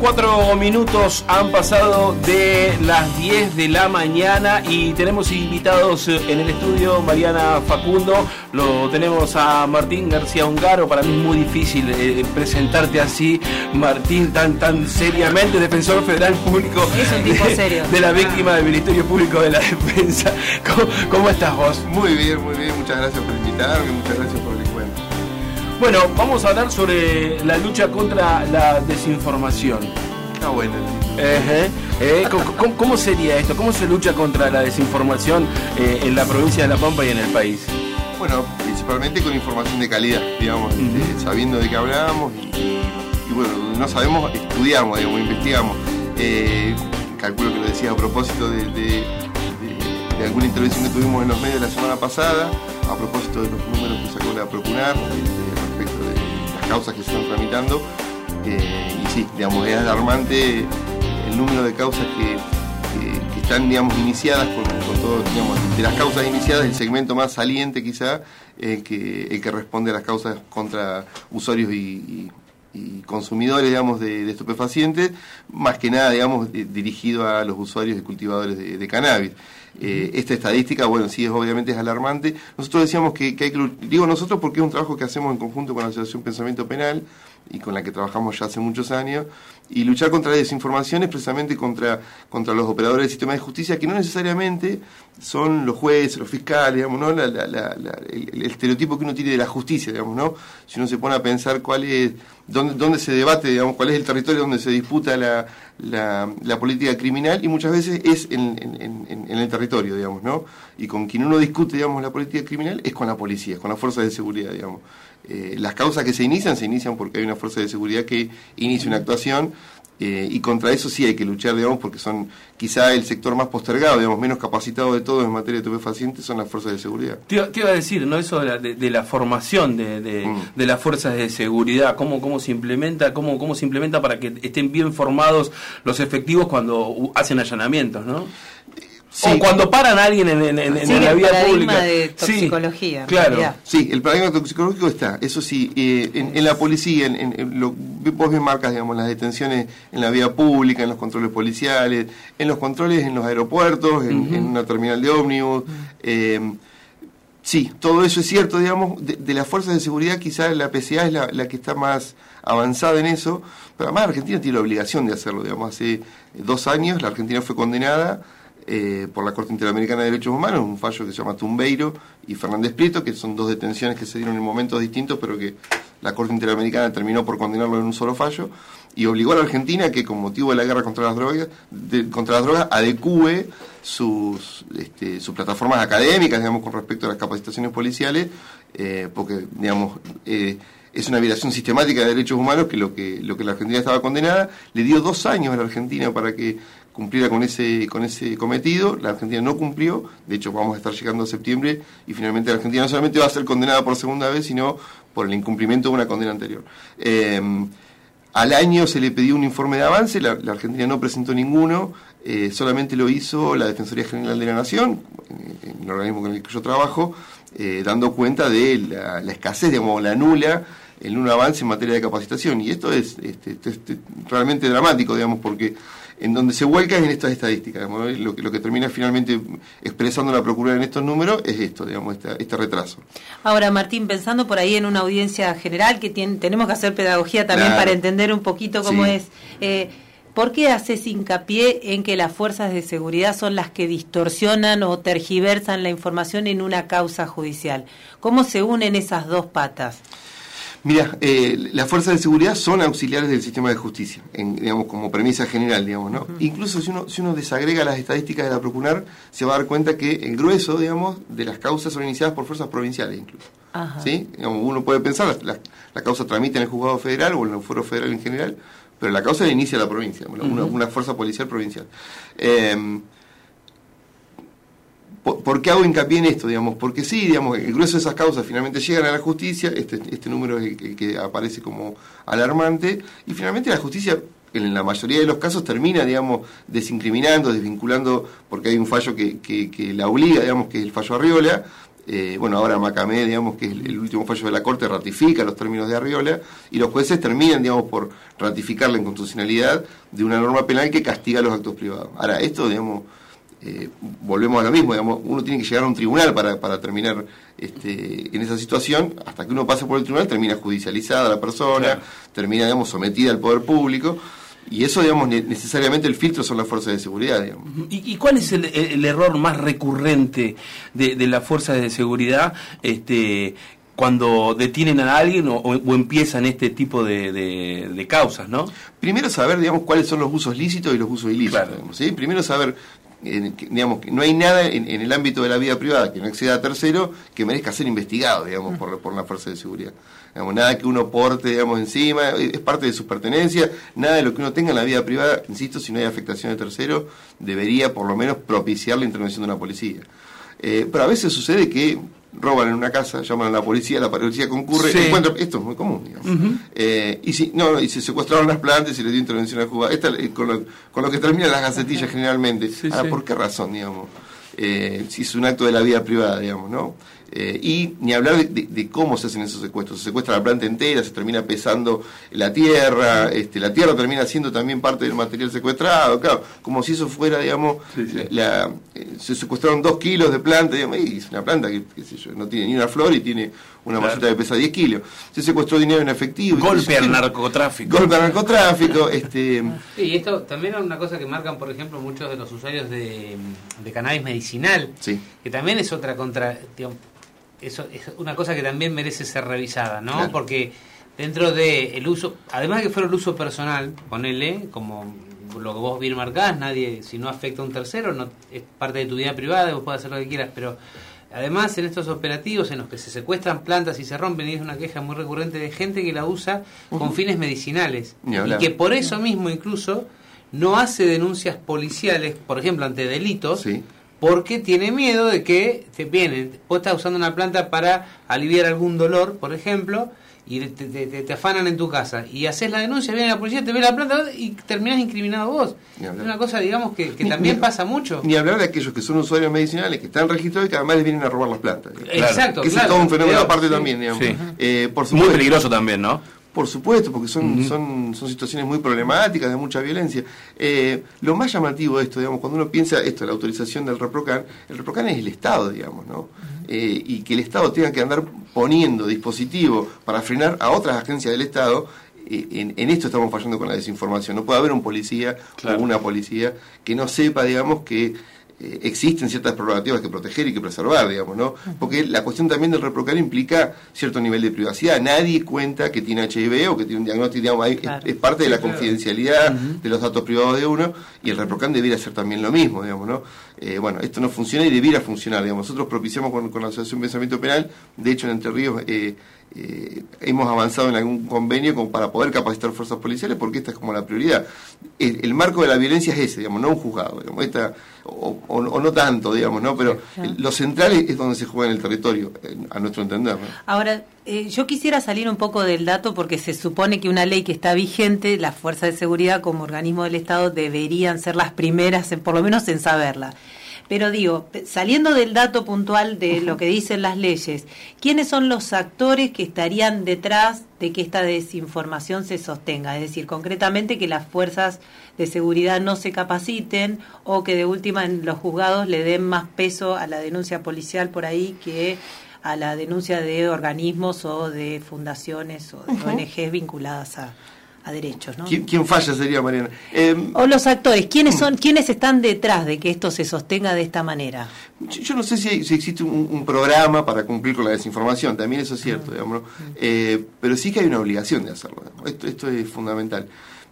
4 minutos han pasado de las 10 de la mañana y tenemos invitados en el estudio. Mariana Facundo, lo tenemos a Martín García Ungaro. Para mí es muy difícil presentarte así, Martín, tan seriamente, defensor federal público. Es un tipo serio. De la víctima del Ministerio Público de la Defensa. ¿Cómo estás vos? Muy bien, muchas gracias por invitarme, muchas gracias por el encuentro. Bueno, vamos a hablar sobre la lucha contra la desinformación. Está bueno. ¿Cómo sería esto? ¿Cómo se lucha contra la desinformación en la provincia de La Pampa y en el país? Bueno, principalmente con información de calidad, digamos, sabiendo de qué hablamos y bueno, no sabemos, estudiamos, digamos, investigamos. Calculo que lo decía a propósito de alguna intervención que tuvimos en los medios la semana pasada, a propósito de los números que sacó la Procunar, respecto de las causas que se están tramitando. Y sí, digamos, es alarmante el número de causas que están, digamos, iniciadas con todo, digamos, de las causas iniciadas, el segmento más saliente quizá, el que responde a las causas contra usuarios y consumidores, digamos, de estupefacientes, más que nada, digamos, dirigido a los usuarios y cultivadores de cannabis. Esta estadística, bueno, sí, obviamente es alarmante. Nosotros decíamos que hay que, digo nosotros porque es un trabajo que hacemos en conjunto con la Asociación Pensamiento Penal y con la que trabajamos ya hace muchos años, y luchar contra la desinformación es precisamente contra los operadores del sistema de justicia, que no necesariamente son los jueces, los fiscales, digamos, ¿no? El estereotipo que uno tiene de la justicia, digamos, ¿no? Si uno se pone a pensar dónde se debate, digamos, cuál es el territorio donde se disputa la política criminal, y muchas veces es en el territorio, digamos, ¿no? Y con quien uno discute, digamos, la política criminal es con la policía, con las fuerzas de seguridad, digamos. Las causas que se inician porque hay una fuerza de seguridad que inicia una actuación, y contra eso sí hay que luchar, digamos, porque son quizá el sector más postergado, digamos, menos capacitado de todos en materia de estupefacientes, son las fuerzas de seguridad. Te iba a decir, ¿no? Eso de la formación de las fuerzas de seguridad, cómo se implementa, cómo se implementa para que estén bien formados los efectivos cuando hacen allanamientos, ¿no? Sí. O cuando paran a alguien en la vía pública. De toxicología. Sí, claro. Sí, el paradigma toxicológico está, eso sí, en la policía, vos bien marcas, digamos, las detenciones en la vía pública, en los controles policiales, en los controles en los aeropuertos, en una terminal de ómnibus. Sí, todo eso es cierto, digamos. De las fuerzas de seguridad, quizás la PCA es la que está más avanzada en eso, pero además Argentina tiene la obligación de hacerlo, digamos. Hace 2 años la Argentina fue condenada por la Corte Interamericana de Derechos Humanos, un fallo que se llama Tumbeiro y Fernández Prieto, que son 2 detenciones que se dieron en momentos distintos, pero que la Corte Interamericana terminó por condenarlo en un solo fallo, y obligó a la Argentina que, con motivo de la guerra contra las drogas, adecúe sus plataformas académicas, digamos, con respecto a las capacitaciones policiales, porque, digamos, es una violación sistemática de derechos humanos que lo que la Argentina estaba condenada. Le dio 2 años a la Argentina para que cumpliera con ese cometido. La Argentina no cumplió, de hecho vamos a estar llegando a septiembre y finalmente la Argentina no solamente va a ser condenada por segunda vez, sino por el incumplimiento de una condena anterior. Al año se le pidió un informe de avance, la Argentina no presentó ninguno, solamente lo hizo la Defensoría General de la Nación, en el organismo con el que yo trabajo, dando cuenta de la escasez, digamos, el nulo avance en materia de capacitación. Y esto es realmente dramático, digamos, porque en donde se vuelca es en estas estadísticas, digamos, ¿no? Lo que termina finalmente expresando la Procuraduría en estos números es esto, digamos, este retraso. Ahora, Martín, pensando por ahí en una audiencia general que tenemos que hacer pedagogía también, claro, para entender un poquito cómo es, ¿por qué haces hincapié en que las fuerzas de seguridad son las que distorsionan o tergiversan la información en una causa judicial? ¿Cómo se unen esas 2 patas? Mira, las fuerzas de seguridad son auxiliares del sistema de justicia, digamos, como premisa general, digamos, ¿no? Incluso si uno desagrega las estadísticas de la Procunar, se va a dar cuenta que el grueso, digamos, de las causas son iniciadas por fuerzas provinciales, incluso. ¿Sí? Digamos, uno puede pensar, la causa tramita en el juzgado federal o en el fuero federal en general, pero la causa la inicia la provincia, una fuerza policial provincial. ¿Por qué hago hincapié en esto? Digamos, porque sí, digamos, el grueso de esas causas finalmente llegan a la justicia, este número es el que aparece como alarmante, y finalmente la justicia, en la mayoría de los casos, termina, digamos, desincriminando, desvinculando, porque hay un fallo que la obliga, digamos, que es el fallo Arriola, Bueno, ahora Macamé, digamos, que es el último fallo de la Corte, ratifica los términos de Arriola, y los jueces terminan, digamos, por ratificar la inconstitucionalidad de una norma penal que castiga los actos privados. Ahora, esto, digamos, volvemos a lo mismo, digamos, uno tiene que llegar a un tribunal para terminar en esa situación. Hasta que uno pase por el tribunal termina judicializada la persona, claro, termina, digamos, sometida al poder público, y eso, digamos, necesariamente el filtro son las fuerzas de seguridad, digamos. ¿Y cuál es el error más recurrente de las fuerzas de seguridad cuando detienen a alguien o empiezan este tipo de causas, ¿no? Primero saber, digamos, cuáles son los usos lícitos y los usos ilícitos, claro, digamos, ¿sí? Primero saber, digamos, que no hay nada en el ámbito de la vida privada que no exceda a tercero que merezca ser investigado, digamos, por la fuerza de seguridad. Digamos, nada que uno porte, digamos, encima, es parte de su pertenencia, nada de lo que uno tenga en la vida privada, insisto, si no hay afectación de tercero, debería por lo menos propiciar la intervención de una policía. Pero a veces sucede que roban en una casa, llaman a la policía concurre, sí, encuentra, esto es muy común, digamos. Y se secuestraron las plantas y se les dio intervención al juzgado. Con lo que terminan las gacetillas generalmente. Sí, ahora, sí. ¿Por qué razón, digamos? Si es un acto de la vida privada, digamos, ¿no? Y ni hablar de cómo se hacen esos secuestros. Se secuestra la planta entera, se termina pesando la tierra termina siendo también parte del material secuestrado, claro, como si eso fuera, digamos, sí, sí. Se secuestraron 2 kilos de planta, digamos, y es una planta que, qué sé yo, no tiene ni una flor y tiene una maceta que pesa 10 kilos. Se secuestró dinero en efectivo. Golpe al narcotráfico. Y esto también es una cosa que marcan, por ejemplo, muchos de los usuarios de cannabis medicinal, sí, que también es otra eso es una cosa que también merece ser revisada, ¿no? Claro. Porque dentro de el uso, además de que fuera el uso personal, ponele, como lo que vos bien marcás, nadie, si no afecta a un tercero, no es parte de tu vida privada, vos podés hacer lo que quieras, pero además en estos operativos en los que se secuestran plantas y se rompen, y es una queja muy recurrente de gente que la usa con fines medicinales, y que por eso mismo incluso no hace denuncias policiales, por ejemplo, ante delitos, sí, porque tiene miedo de que vos estás usando una planta para aliviar algún dolor, por ejemplo, y te afanan en tu casa, y haces la denuncia, viene la policía, te ve la planta y terminás incriminado vos. Es una cosa, digamos, que también pasa mucho. Ni hablar de aquellos que son usuarios medicinales, que están registrados y que además les vienen a robar las plantas. Exacto, que claro. Es todo un fenómeno aparte también, digamos. Sí. Por supuesto, muy peligroso también, ¿no? Por supuesto, porque son situaciones muy problemáticas, de mucha violencia. Lo más llamativo de esto, digamos, cuando uno piensa la autorización del ReproCan, el ReproCan es el Estado, digamos, ¿no? Y que el Estado tenga que andar poniendo dispositivos para frenar a otras agencias del Estado, en esto estamos fallando con la desinformación. No puede haber un policía, claro, o una policía que no sepa, digamos, que existen ciertas prerrogativas que proteger y que preservar, digamos, ¿no? Porque la cuestión también del ReproCan implica cierto nivel de privacidad. Nadie cuenta que tiene HIV o que tiene un diagnóstico, digamos, claro, es parte de la confidencialidad de los datos privados de uno, y el ReproCan debiera hacer también lo mismo, digamos, ¿no? Bueno, esto no funciona y debiera funcionar, digamos. Nosotros propiciamos con la Asociación Pensamiento Penal, de hecho en Entre Ríos hemos avanzado en algún convenio como para poder capacitar fuerzas policiales, porque esta es como la prioridad. El marco de la violencia es ese, digamos, no un juzgado, digamos, o no tanto, digamos, ¿no? Pero lo central es donde se juega en el territorio, a nuestro entender, ¿no? Ahora, yo quisiera salir un poco del dato, porque se supone que una ley que está vigente, las fuerzas de seguridad como organismo del Estado deberían ser las primeras, por lo menos en saberla. Pero digo, saliendo del dato puntual de lo que dicen las leyes, ¿quiénes son los actores que estarían detrás de que esta desinformación se sostenga? Es decir, concretamente que las fuerzas de seguridad no se capaciten, o que de última en los juzgados le den más peso a la denuncia policial por ahí que a la denuncia de organismos o de fundaciones o de ONGs vinculadas a derechos, ¿no? ¿Quién falla sería, Mariana? O los actores, ¿quiénes están detrás de que esto se sostenga de esta manera? Yo no sé si existe un programa para cumplir con la desinformación, también eso es cierto, digamos, ¿no? Pero sí que hay una obligación de hacerlo, digamos. Esto es fundamental.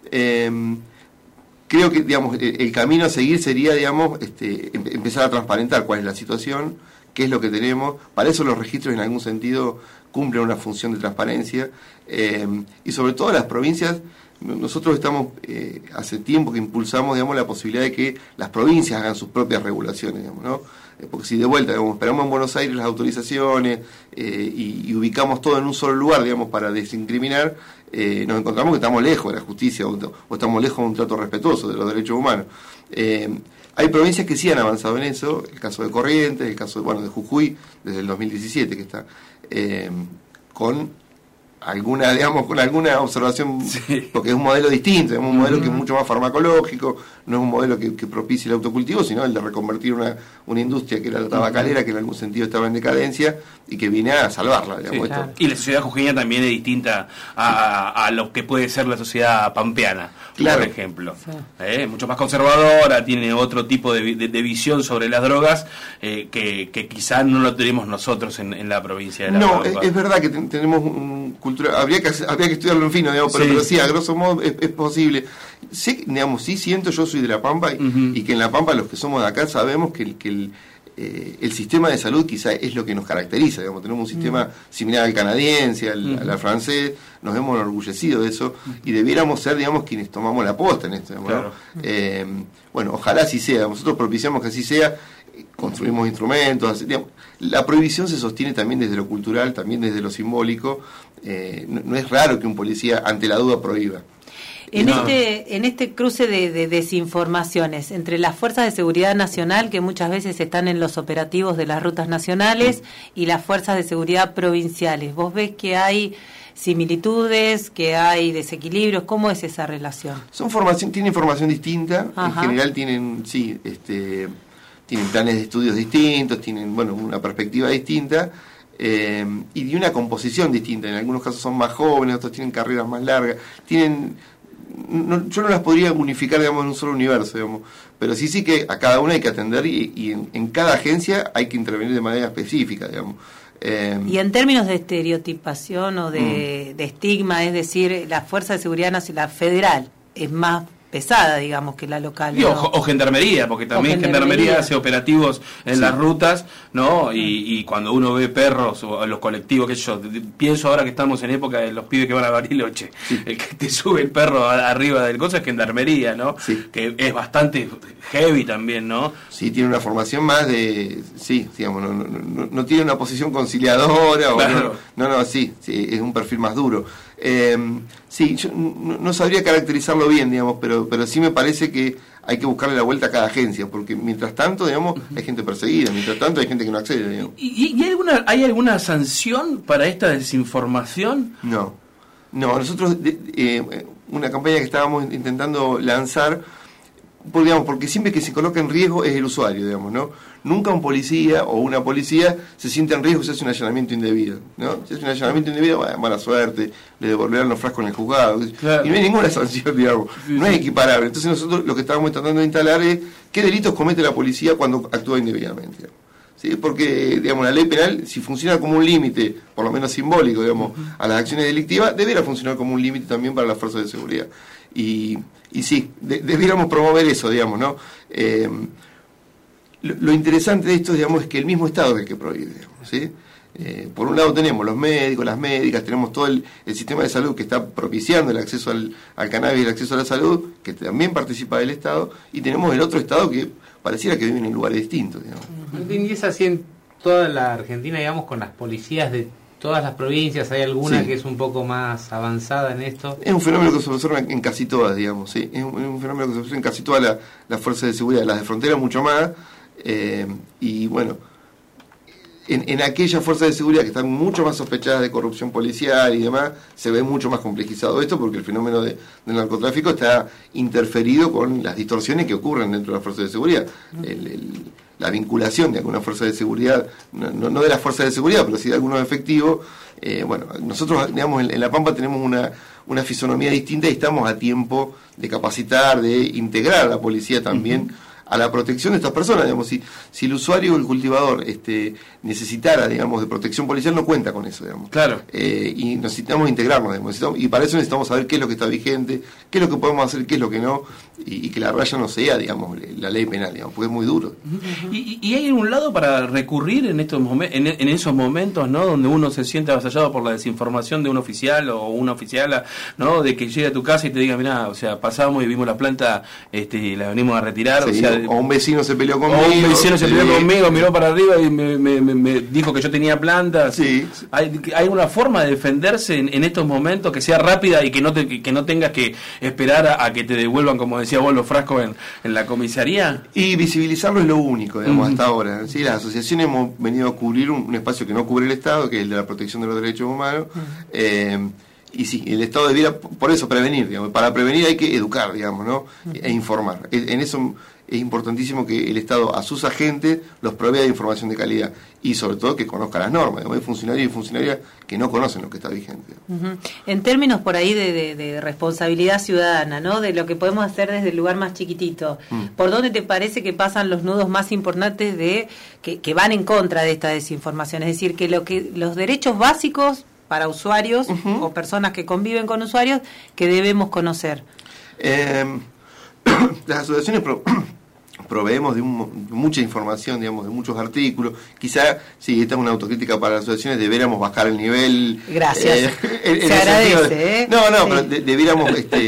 Creo que, digamos, el camino a seguir sería, digamos, empezar a transparentar cuál es la situación, qué es lo que tenemos. Para eso los registros en algún sentido cumplen una función de transparencia, y sobre todo las provincias. Nosotros estamos hace tiempo que impulsamos, digamos, la posibilidad de que las provincias hagan sus propias regulaciones, digamos, ¿no? Porque si de vuelta, digamos, esperamos en Buenos Aires las autorizaciones y ubicamos todo en un solo lugar, digamos, para desincriminar, nos encontramos que estamos lejos de la justicia o estamos lejos de un trato respetuoso de los derechos humanos. Hay provincias que sí han avanzado en eso, el caso de Corrientes, el caso de Jujuy, desde el 2017 que está, con alguna observación, sí, porque es un modelo distinto, es un modelo que es mucho más farmacológico, no es un modelo que propicie el autocultivo, sino el de reconvertir una industria que era la tabacalera, que en algún sentido estaba en decadencia y que viene a salvarla, digamos. Sí, claro. Y la sociedad jujeña también es distinta a lo que puede ser la sociedad pampeana, claro, por ejemplo. Sí. Mucho más conservadora, tiene otro tipo de visión sobre las drogas que quizás no lo tenemos nosotros en la provincia de La Pampa. No, es verdad que tenemos un cultura, habría que estudiarlo en fino, digamos, pero sí, a grosso modo es posible. Sí, digamos, sí siento, yo soy de La Pampa y que en La Pampa los que somos de acá sabemos que el sistema de salud quizá es lo que nos caracteriza, digamos, tenemos un sistema similar al canadiense, al francés, nos hemos enorgullecido de eso y debiéramos ser, digamos, quienes tomamos la posta en esto, digamos, claro, ¿no? Bueno, ojalá así sea, nosotros propiciamos que así sea, construimos instrumentos, digamos, la prohibición se sostiene también desde lo cultural, también desde lo simbólico, no es raro que un policía ante la duda prohíba. En este cruce de desinformaciones entre las fuerzas de seguridad nacional, que muchas veces están en los operativos de las rutas nacionales, y las fuerzas de seguridad provinciales, ¿vos ves que hay similitudes, que hay desequilibrios? ¿Cómo es esa relación? Tienen información distinta. Ajá. En general tienen planes de estudios distintos, tienen una perspectiva distinta. Y de una composición distinta. En algunos casos son más jóvenes, otros tienen carreras más largas, yo no las podría unificar, digamos, en un solo universo, digamos, pero sí que a cada una hay que atender y en cada agencia hay que intervenir de manera específica, digamos. Y en términos de estereotipación o de estigma, es decir, la Fuerza de Seguridad Nacional Federal es más pesada, digamos, que la local, ¿no? O gendarmería, porque también gendarmería hace operativos en las rutas, ¿no? Y cuando uno ve perros o los colectivos, que yo pienso ahora que estamos en época de los pibes que van a Bariloche, el que te sube el perro arriba del coso es gendarmería, ¿no? Sí. Que es bastante heavy también, ¿no? Sí, tiene una formación más de, digamos, no tiene una posición conciliadora, claro, sí, es un perfil más duro. Yo no sabría caracterizarlo bien, digamos, pero sí me parece que hay que buscarle la vuelta a cada agencia, porque mientras tanto, digamos, hay gente perseguida, mientras tanto hay gente que no accede, digamos. ¿Y hay alguna sanción para esta desinformación? No, nosotros una campaña que estábamos intentando lanzar, porque siempre que se coloca en riesgo es el usuario, digamos, ¿no? Nunca un policía o una policía se siente en riesgo si hace un allanamiento indebido, ¿no? Si hace un allanamiento indebido, mala suerte, le devolverán los frascos en el juzgado, claro, y no hay ninguna sanción, digamos, no es equiparable. Entonces nosotros lo que estábamos tratando de instalar es qué delitos comete la policía cuando actúa indebidamente, digamos. ¿Sí? Porque, digamos, la ley penal, si funciona como un límite, por lo menos simbólico, digamos, a las acciones delictivas, debería funcionar como un límite también para las fuerzas de seguridad. Y sí, debiéramos promover eso, digamos, ¿no? Lo interesante de esto, digamos, es que el mismo Estado es el que prohíbe, digamos, ¿sí? Por un lado tenemos los médicos, las médicas, tenemos todo el sistema de salud que está propiciando el acceso al cannabis y el acceso a la salud, que también participa del Estado, y tenemos el otro Estado que pareciera que vive en lugares distintos, digamos. ¿Y es así en toda la Argentina, digamos, con las policías de todas las provincias? ¿Hay alguna que es un poco más avanzada en esto? Es un fenómeno que se observa en casi todas, digamos, sí. Es un fenómeno que se observa en casi todas las fuerzas de seguridad, las de frontera mucho más, y bueno, en aquellas fuerzas de seguridad que están mucho más sospechadas de corrupción policial y demás, se ve mucho más complejizado esto, porque el fenómeno del narcotráfico está interferido con las distorsiones que ocurren dentro de las fuerzas de seguridad. La vinculación de alguna fuerza de seguridad, no de las fuerzas de seguridad, pero sí de algunos efectivos. Nosotros, digamos, en La Pampa tenemos una fisonomía distinta y estamos a tiempo de capacitar, de integrar a la policía también a la protección de estas personas, digamos. Si el usuario o el cultivador necesitara, digamos, de protección policial, no cuenta con eso, digamos. Claro. Y necesitamos integrarnos, digamos, y para eso necesitamos saber qué es lo que está vigente, qué es lo que podemos hacer, qué es lo que no, y que la raya no sea, digamos, la ley penal, digamos, porque es muy duro. ¿Y hay algún lado para recurrir en esos momentos, ¿no?, donde uno se siente avasallado por la desinformación de un oficial o una oficiala, ¿no?, de que llegue a tu casa y te diga, mirá, o sea, pasamos y vimos la planta, la venimos a retirar, sí, o sea, o un vecino se peleó conmigo. O un vecino se peleó conmigo, miró para arriba y me dijo que yo tenía plantas. Sí. ¿Hay una forma de defenderse en estos momentos que sea rápida y que no tengas que esperar a que te devuelvan, como decía vos, los frascos en la comisaría? Y visibilizarlo es lo único, digamos, hasta ahora. ¿Sí? Las asociaciones hemos venido a cubrir un espacio que no cubre el Estado, que es el de la protección de los derechos humanos. Y sí, el Estado debiera, por eso, prevenir, digamos. Para prevenir hay que educar, digamos, ¿no? E informar. En eso es importantísimo que el Estado a sus agentes los provea de información de calidad y sobre todo que conozca las normas. Digamos, hay funcionarios y funcionarias que no conocen lo que está vigente. En términos por ahí de responsabilidad ciudadana, ¿no? De lo que podemos hacer desde el lugar más chiquitito, ¿por dónde te parece que pasan los nudos más importantes que van en contra de esta desinformación? Es decir, que los derechos básicos para usuarios o personas que conviven con usuarios que debemos conocer. Las asociaciones proveemos de mucha información, digamos, de muchos artículos. Quizá, sí, esta es una autocrítica para las asociaciones, deberíamos bajar el nivel. Gracias. Se agradece, No, sí. Pero debiéramos,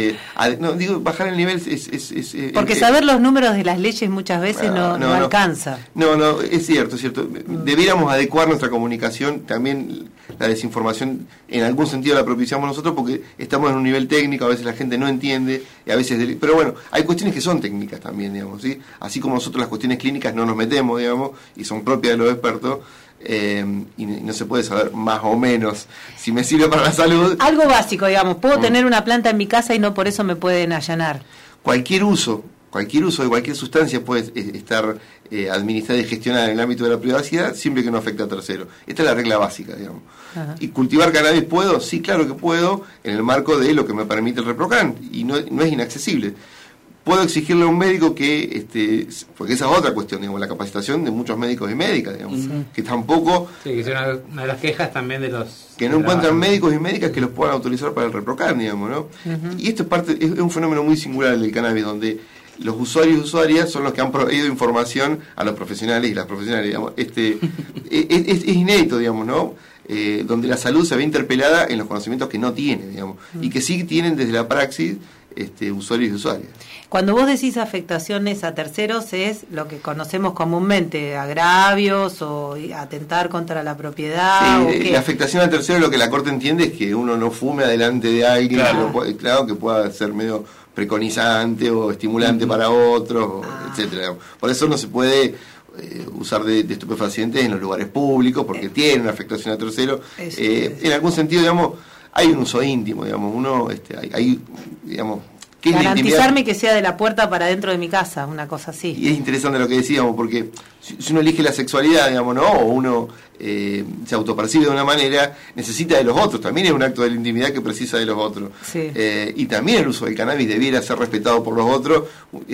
bajar el nivel porque saber los números de las leyes muchas veces no alcanza. No, es cierto. Debiéramos adecuar nuestra comunicación, también la desinformación en algún sentido la propiciamos nosotros porque estamos en un nivel técnico, a veces la gente no entiende, y a veces pero bueno, hay cuestiones que son técnicas también, digamos, ¿sí? Así como nosotros las cuestiones clínicas no nos metemos, digamos, y son propias de los expertos, y no se puede saber más o menos si me sirve para la salud. Algo básico, digamos, puedo tener una planta en mi casa y no por eso me pueden allanar. Cualquier uso de cualquier sustancia puede estar administrada y gestionada en el ámbito de la privacidad siempre que no afecte a terceros. Esta es la regla básica, digamos. Ajá. ¿Y cultivar cannabis puedo? Sí, claro que puedo, en el marco de lo que me permite el ReproCan, y no es inaccesible. Puedo exigirle a un médico que, porque esa es otra cuestión, digamos, la capacitación de muchos médicos y médicas, digamos, que tampoco... Sí, que es una de las quejas también de los... Que no encuentran médicos y médicas que los puedan autorizar para el ReproCan, digamos, ¿no? Y esto es un fenómeno muy singular del cannabis, donde los usuarios y usuarias son los que han proveído información a los profesionales y las profesionales, digamos. Es inédito, digamos, ¿no? Donde la salud se ve interpelada en los conocimientos que no tiene, digamos, y que sí tienen desde la praxis usuarios y usuarias. Cuando vos decís afectaciones a terceros es lo que conocemos comúnmente, agravios o atentar contra la propiedad. Sí, la afectación a terceros, lo que la Corte entiende es que uno no fume adelante de alguien, claro, que pueda ser medio preconizante o estimulante para otros, etcétera. Por eso no se puede usar de estupefacientes en los lugares públicos porque tiene una afectación a terceros. En algún sentido, digamos, hay un uso íntimo, digamos, uno hay digamos, ¿qué es garantizarme que sea de la puerta para dentro de mi casa, una cosa así. Y es interesante lo que decíamos, porque si uno elige la sexualidad, digamos, ¿no? O uno se autopercibe de una manera, necesita de los otros, también es un acto de la intimidad que precisa de los otros. Sí. Y también el uso del cannabis debiera ser respetado por los otros.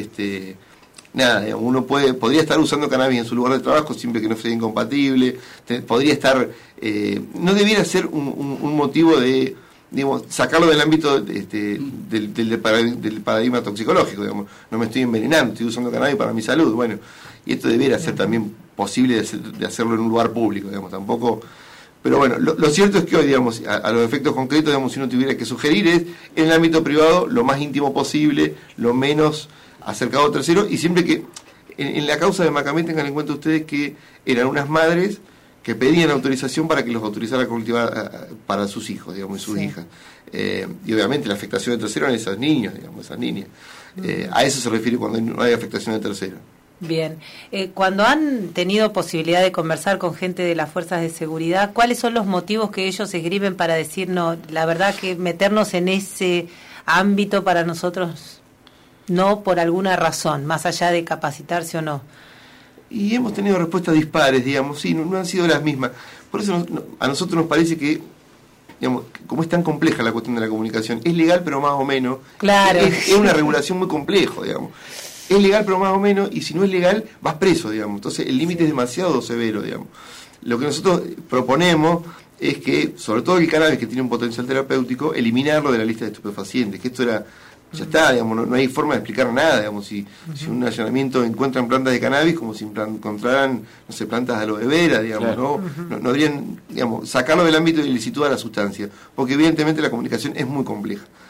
Nada, digamos, uno podría estar usando cannabis en su lugar de trabajo siempre que no sea incompatible, podría estar, no debiera ser un motivo de, digamos, sacarlo del ámbito del paradigma toxicológico, digamos. No me estoy envenenando, estoy usando cannabis para mi salud, bueno, y esto debiera ser también posible de hacerlo en un lugar público, digamos, tampoco. Pero bueno, lo cierto es que hoy, digamos, a los efectos concretos, digamos, si uno tuviera que sugerir es en el ámbito privado lo más íntimo posible, lo menos acercado a terceros, y siempre que en la causa de Macamé tengan en cuenta ustedes que eran unas madres que pedían autorización para que los autorizara a cultivar para sus hijos, digamos, y sus hijas. Y obviamente la afectación de terceros en esas niñas, digamos, esas niñas. A eso se refiere cuando no hay afectación de terceros. Bien. Cuando han tenido posibilidad de conversar con gente de las fuerzas de seguridad, ¿cuáles son los motivos que ellos escriben para decir, no, la verdad que meternos en ese ámbito para nosotros no por alguna razón, más allá de capacitarse o no? Y hemos tenido respuestas dispares, digamos, sí, no han sido las mismas. Por eso a nosotros nos parece que, digamos, como es tan compleja la cuestión de la comunicación, es legal pero más o menos. Claro. Es una regulación muy compleja, digamos. Es legal pero más o menos, y si no es legal, vas preso, digamos. Entonces el límite es demasiado severo, digamos. Lo que nosotros proponemos es que, sobre todo el cannabis que tiene un potencial terapéutico, eliminarlo de la lista de estupefacientes, que esto era... Ya está, digamos, no hay forma de explicar nada, digamos, si un allanamiento encuentran plantas de cannabis como si encontraran, no sé, plantas de aloe vera, digamos, claro. No deberían, digamos, sacarlo del ámbito de ilicitud a la sustancia, porque evidentemente la comunicación es muy compleja.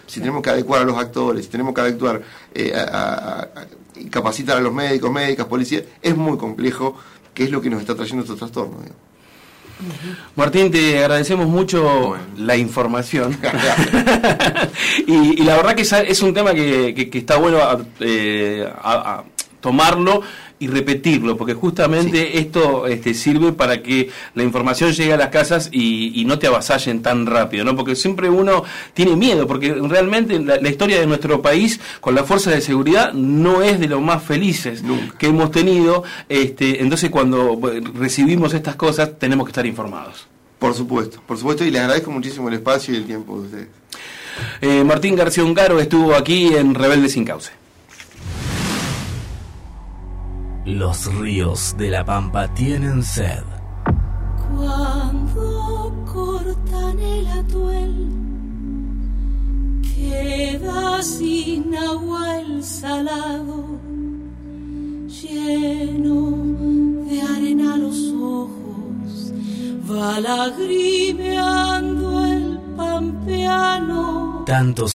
si tenemos que adecuar a los actores, si tenemos que adecuar, capacitar a los médicos, médicas, policías, es muy complejo, que es lo que nos está trayendo estos trastornos. Martín, te agradecemos mucho la información y la verdad que es un tema que está bueno a tomarlo y repetirlo, porque justamente esto sirve para que la información llegue a las casas y no te avasallen tan rápido, ¿no? Porque siempre uno tiene miedo, porque realmente la historia de nuestro país con las fuerzas de seguridad no es de los más felices que hemos tenido, entonces cuando recibimos estas cosas tenemos que estar informados. Por supuesto, y les agradezco muchísimo el espacio y el tiempo de ustedes. Martín García Ungaro estuvo aquí en Rebelde Sin Cauce. Los ríos de la Pampa tienen sed. Cuando cortan el atuel, queda sin agua el salado, lleno de arena los ojos, va lagrimeando el pampeano. Tantos